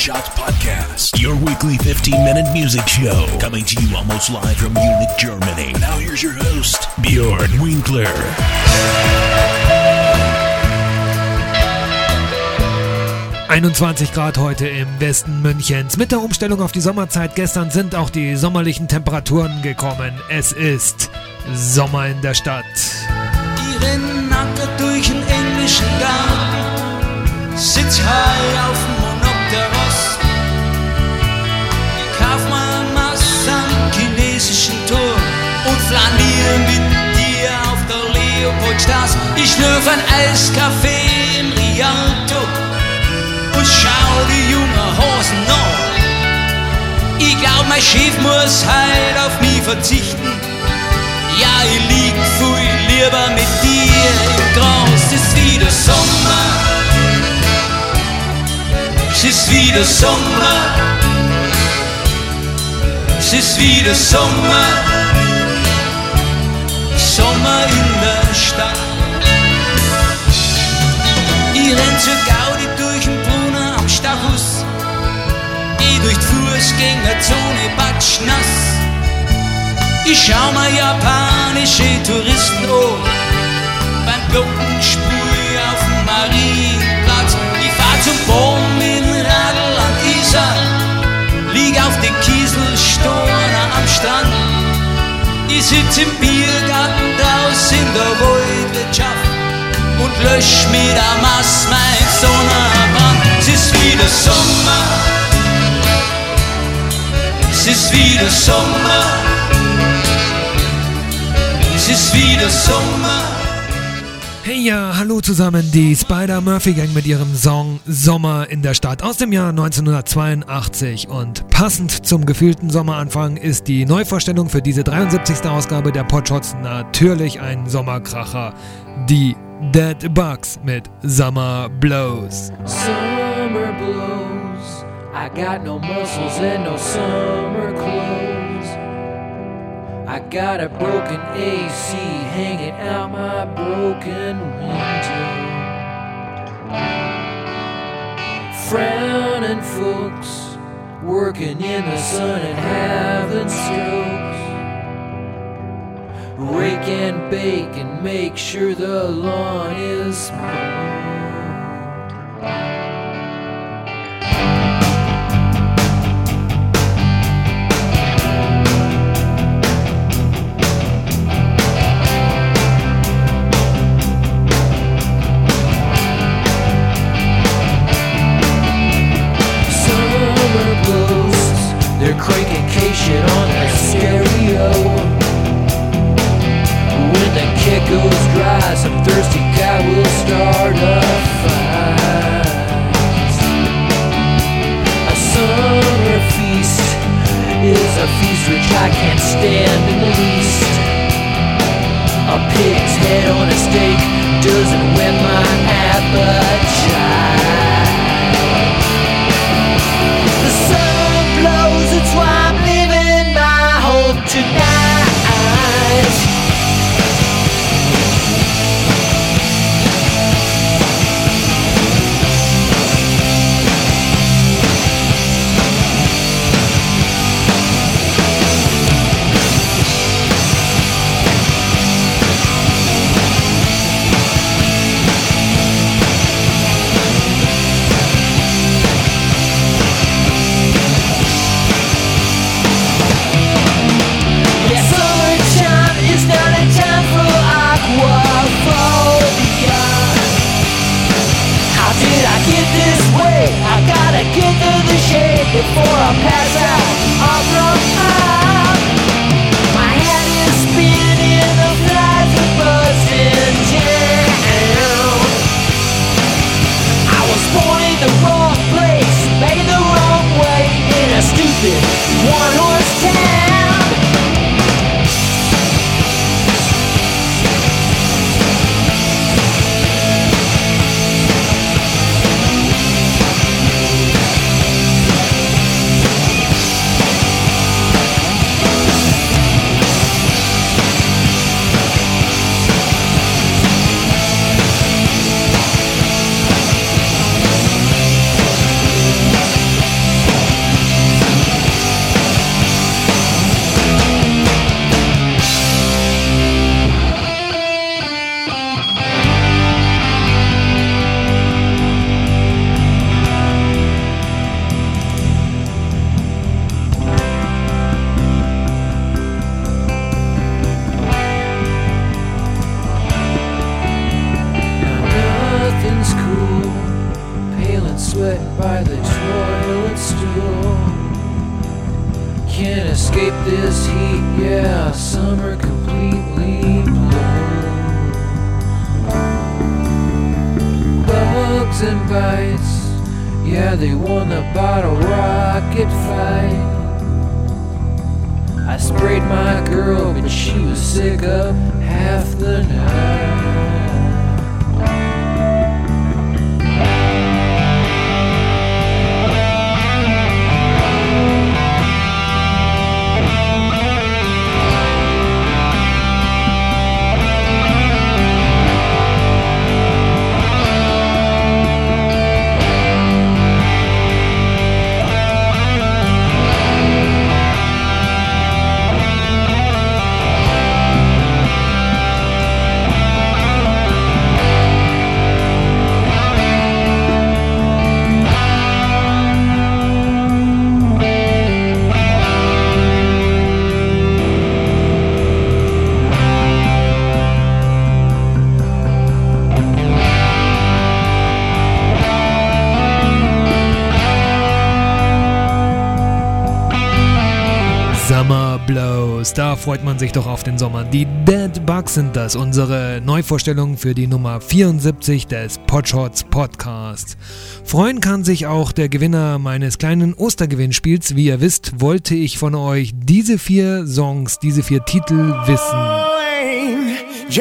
Shots Podcast, your weekly 15-minute music show, coming to you almost live from Munich, Germany. Now here's your host, Björn Winkler. 21 Grad heute im Westen Münchens. Mit der Umstellung auf die Sommerzeit gestern sind auch die sommerlichen Temperaturen gekommen. Es ist Sommer in der Stadt. Die rennen nackert durch den englischen Garten, sitz high auf dem Monopteros. Ich kauf mal Mass am chinesischen Tor und flanier mit dir auf der Leopoldstraße. Ich schlürf ein Eiskaffee im Rialto und schau die jungen Hosen an. Ich glaub, mein Schiff muss heut auf mich verzichten. Ja, ich lieg viel lieber mit dir im Gras. Es ist wieder Sommer, es ist wieder Sommer, es ist wieder Sommer, Sommer in der Stadt. Ich renn zur Gaudi durch den Brunner am Stachus, ich durch die Fußgängerzone patschnass. Ich schau mir japanische Touristen an, beim Glockenspiel auf dem Marienplatz. Ich fahr zum Baum in Radl an Isar, lieg auf den Kieselsteinen am Strand. Ich sitz im Biergarten draußen in der Waldwirtschaft und lösch mit der Maß mein Sonnenbrand. Es ist wieder Sommer, es ist wieder Sommer, es ist wieder Sommer. Hey ja, hallo zusammen, die Spider-Murphy-Gang mit ihrem Song Sommer in der Stadt aus dem Jahr 1982. Und passend zum gefühlten Sommeranfang ist die Neuvorstellung für diese 73. Ausgabe der Podshots natürlich ein Sommerkracher. Die Dead Bugs mit Summer Blows. Summer blows, I got no muscles and no summer clothes. I got a broken AC hanging out my broken window. Frowning folks working in the sun and having strokes. Rake and bake and make sure the lawn is mowed. They're cranking K-shit on their stereo. When the kit goes dry, some thirsty guy will start a fight. A summer feast is a feast which I can't stand in the least. A pig's head on a steak doesn't whet my appetite. The sun blows, that's why I'm leaving my home tonight. Before I pass out, I'll run out. My head is spinning, the flies are buzzing down. I was born in the wrong place, made the wrong way, in a stupid one-horse town. and sweating by the toilet stool. Can't escape this heat, yeah, summer completely blew. Bugs and bites, yeah, they won the bottle rocket fight. I sprayed my girl, but she was sick of half the night. Summer Blows, da freut man sich doch auf den Sommer. Die Dead Bugs sind das, unsere Neuvorstellung für die Nummer 74 des Podshots Podcasts. Freuen kann sich auch der Gewinner meines kleinen Ostergewinnspiels. Wie ihr wisst, wollte ich von euch diese 4 Songs, diese 4 Titel wissen.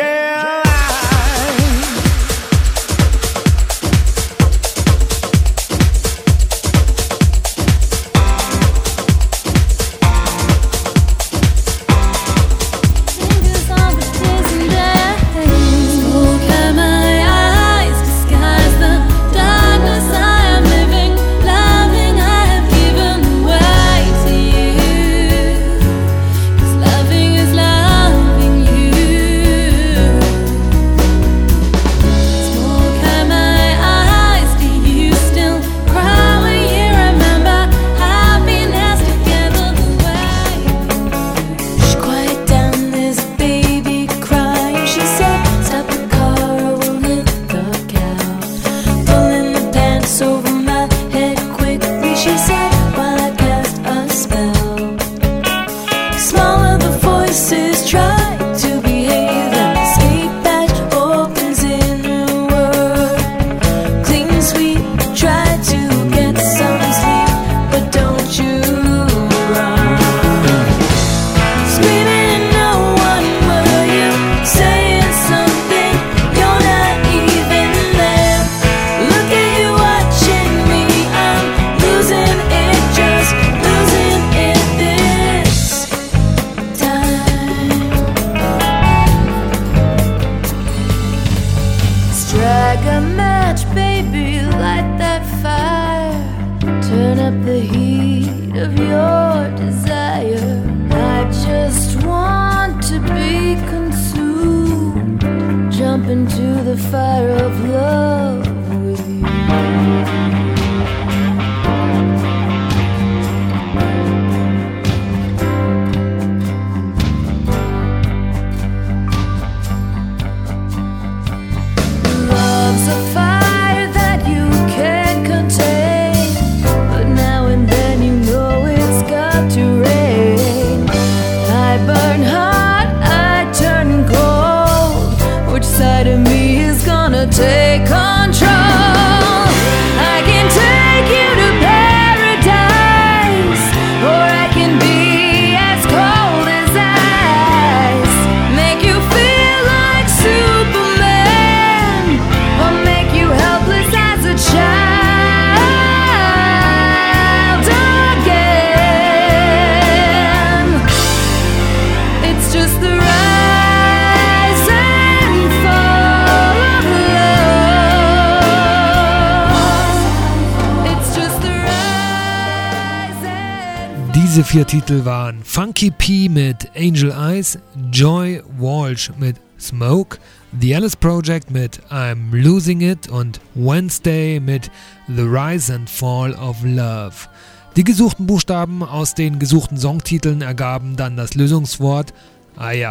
Diese 4 Titel waren Funky P mit Angel Eyes, Joy Walsh mit Smoke, The Alice Project mit I'm Losing It und Wednesday mit The Rise and Fall of Love. Die gesuchten Buchstaben aus den gesuchten Songtiteln ergaben dann das Lösungswort,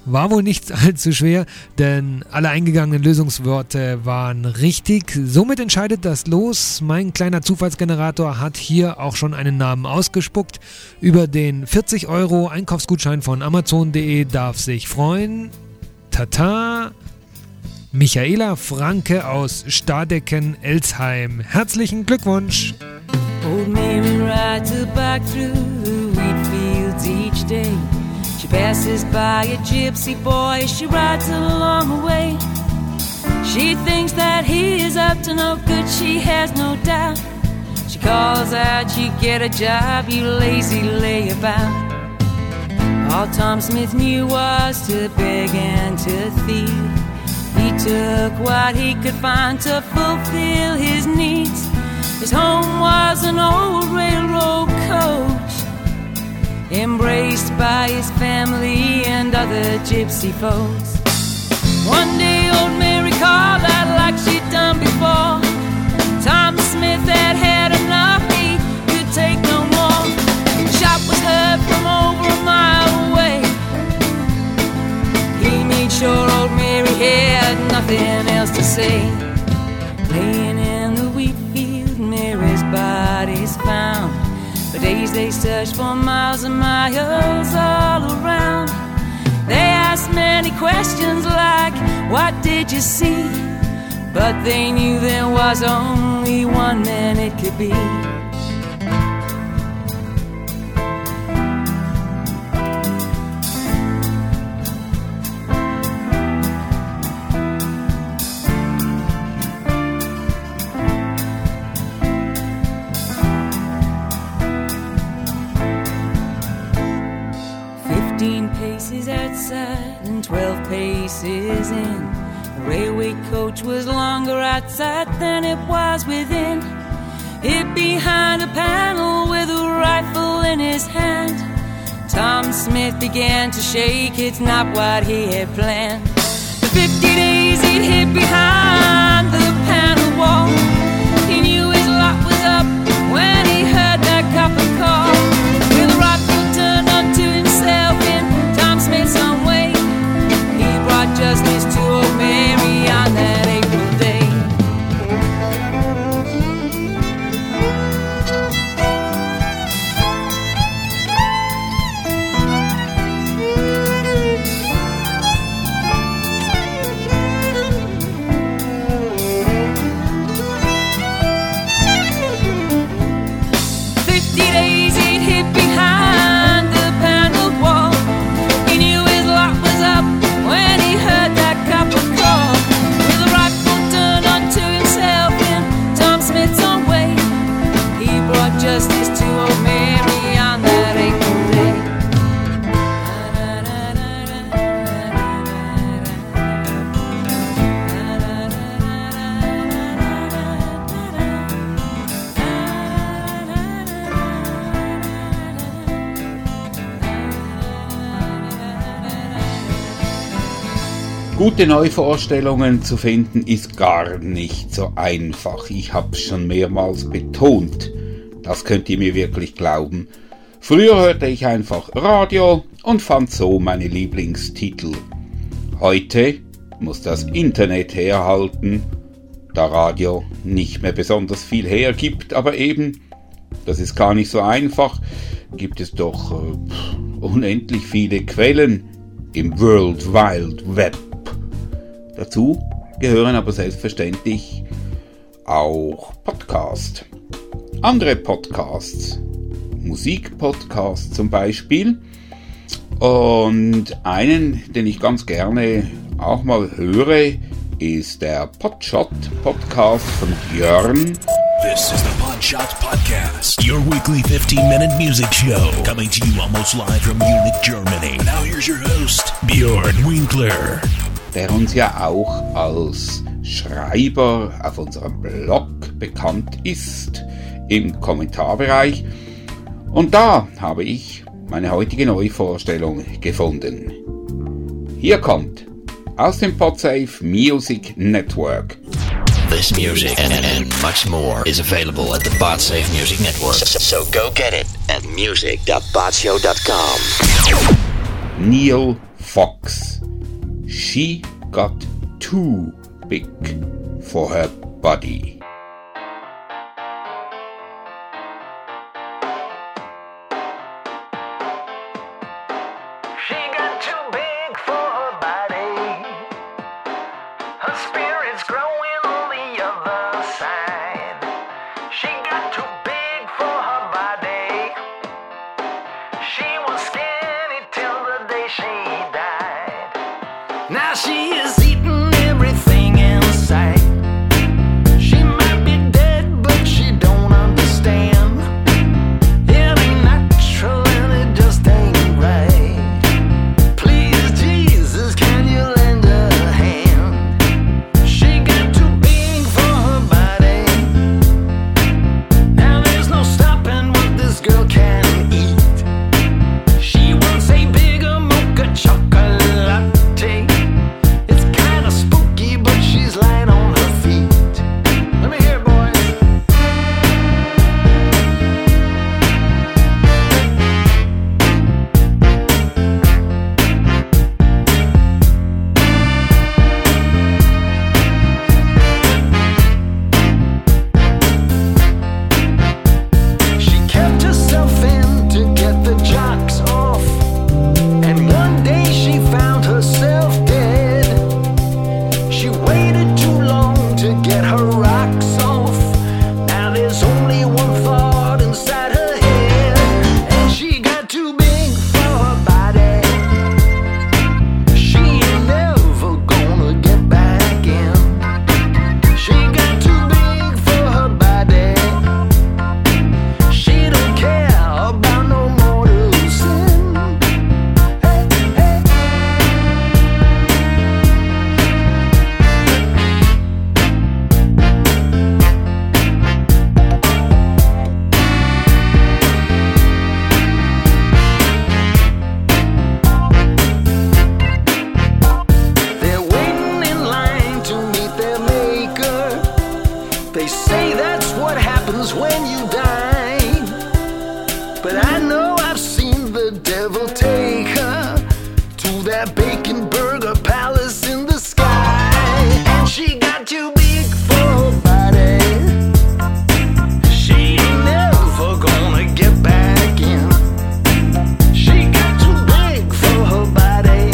War wohl nicht allzu schwer, denn alle eingegangenen Lösungsworte waren richtig. Somit entscheidet das Los. Mein kleiner Zufallsgenerator hat hier auch schon einen Namen ausgespuckt. Über den 40 € Einkaufsgutschein von Amazon.de darf sich freuen Tata Michaela Franke aus Stadecken-Elsheim. Herzlichen Glückwunsch! Old Mary rides her bike through the wheat fields each day. She passes by a gypsy boy as she rides along the way. She thinks that he is up to no good, she has no doubt. She calls out, you get a job, you lazy layabout. All Tom Smith knew was to beg and to thieve. He took what he could find to fulfill his needs. His home was an old railroad coach, embraced by his family and other gypsy folks. One day old Mary called out like she'd done before. Tom Smith had had enough, he could take no more. The shot was heard from over a mile away. He made sure old Mary had nothing else to say. Laying in the wheat field, Mary's body's found. For days they searched for miles and miles all around. They asked many questions like, what did you see? But they knew there was only one man it could be. Outside and 12 paces in. The railway coach was longer outside than it was within. Hid behind a panel with a rifle in his hand. Tom Smith began to shake, it's not what he had planned. For 50 days he'd hid behind the panel wall. He knew his luck was up when he heard that copper call. With a rifle turned onto himself in Tom Smith's own way, he brought justice to old Mary on that April day. Justice to old Mary on that April day. Gute Neuvorstellungen zu finden ist gar nicht so einfach. Ich habe es schon mehrmals betont. Das könnt ihr mir wirklich glauben. Früher hörte ich einfach Radio und fand so meine Lieblingstitel. Heute muss das Internet herhalten, da Radio nicht mehr besonders viel hergibt, aber eben, das ist gar nicht so einfach, gibt es doch unendlich viele Quellen im World Wide Web. Dazu gehören aber selbstverständlich auch Podcasts. Andere Podcasts, Musikpodcasts zum Beispiel, und einen, den ich ganz gerne auch mal höre, ist der Podshot Podcast von Björn. This is the Podshot Podcast, your weekly 15-minute music show, coming to you almost live from Munich, Germany. Now here's your host, Björn Winkler. Der uns ja auch als Schreiber auf unserem Blog bekannt ist, im Kommentarbereich. Und da habe ich meine heutige Neuvorstellung gefunden. Hier kommt aus dem Podsafe Music Network. This music and much more is available at the Podsafe Music Network. So go get it at music.podshow.com. Neil Fox. She got too big for her body. She got too big for her body. Her spirit's growing on the other side. She got too big for her body. She was skinny till the day she died. Now she is eating everything in sight. She might be dead, but she don't understand. It ain't natural and it just ain't right. Please, Jesus, can you lend a hand? She got too big for her body. Now there's no stopping what this girl can eat. She wants a bigger mocha chocolate. It's kinda spooky, but she's light on her feet. Let me hear it, boys. She kept herself in to get the jocks off. And one day she found herself dead. She waited too long to get her rocks off. Now there's only one thought inside her head. And she got too big for her body. She ain't never gonna get back in. She got too big for her body. She don't care about no mortal sin. Hey, hey. They're waiting in line to meet their maker. They say that's what happens when you die. But I know I've seen the devil take her to that bacon burger palace in the sky. And she got too big for her body. She ain't never gonna get back in. She got too big for her body.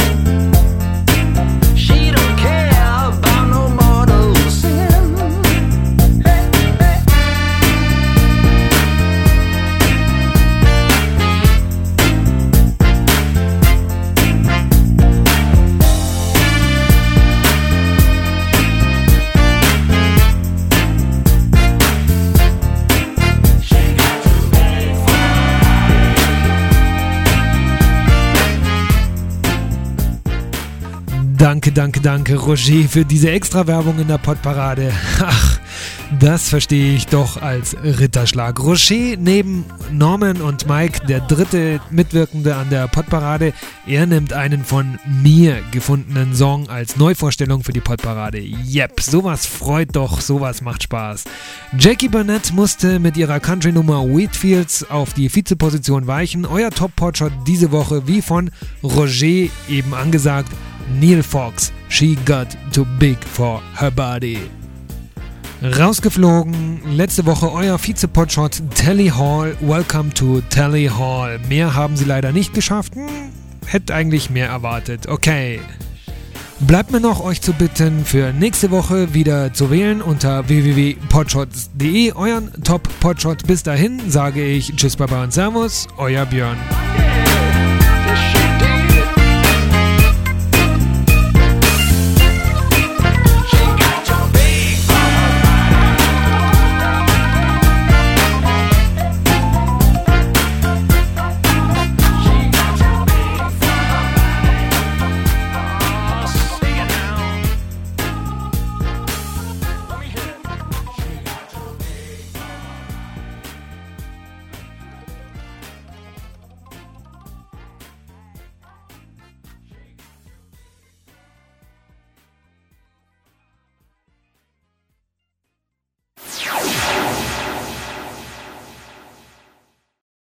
She don't care about no mortal sin. Hey, hey. Danke, Roger, für diese Extra-Werbung in der Podparade. Ach, das verstehe ich doch als Ritterschlag. Roger neben Norman und Mike, der dritte Mitwirkende an der Podparade, er nimmt einen von mir gefundenen Song als Neuvorstellung für die Podparade. Yep, sowas freut doch, sowas macht Spaß. Jackie Burnett musste mit ihrer Country-Nummer Wheatfields auf die Vizeposition weichen. Euer Top-Potshot diese Woche, wie von Roger eben angesagt, Neil Fox, She Got Too Big for Her Body. Rausgeflogen, letzte Woche euer Vize-Potshot Tally Hall, Welcome to Tally Hall. Mehr haben sie leider nicht geschafft, hätte eigentlich mehr erwartet, okay. Bleibt mir noch euch zu bitten, für nächste Woche wieder zu wählen unter www.podshots.de, euren Top-Potshot. Bis dahin sage ich Tschüss, Baba und Servus, euer Björn. Yeah.